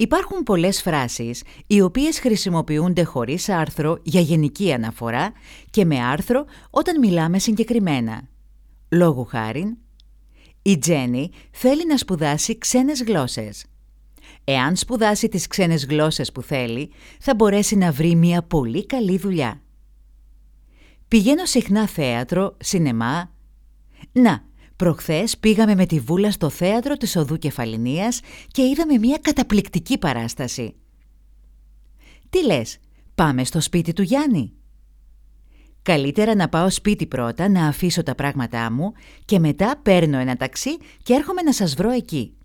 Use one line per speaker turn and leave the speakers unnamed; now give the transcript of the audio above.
Υπάρχουν πολλές φράσεις οι οποίες χρησιμοποιούνται χωρίς άρθρο για γενική αναφορά και με άρθρο όταν μιλάμε συγκεκριμένα. Λόγου χάριν, η Τζένι θέλει να σπουδάσει ξένες γλώσσες. Εάν σπουδάσει τις ξένες γλώσσες που θέλει, θα μπορέσει να βρει μια πολύ καλή δουλειά. Πηγαίνω συχνά θέατρο, σινεμά. Να, προχθές πήγαμε με τη Βούλα στο θέατρο της Οδού Κεφαληνίας και είδαμε μια καταπληκτική παράσταση. Τι λες, πάμε στο σπίτι του Γιάννη? Καλύτερα να πάω σπίτι πρώτα να αφήσω τα πράγματά μου και μετά παίρνω ένα ταξί και έρχομαι να σας βρω εκεί.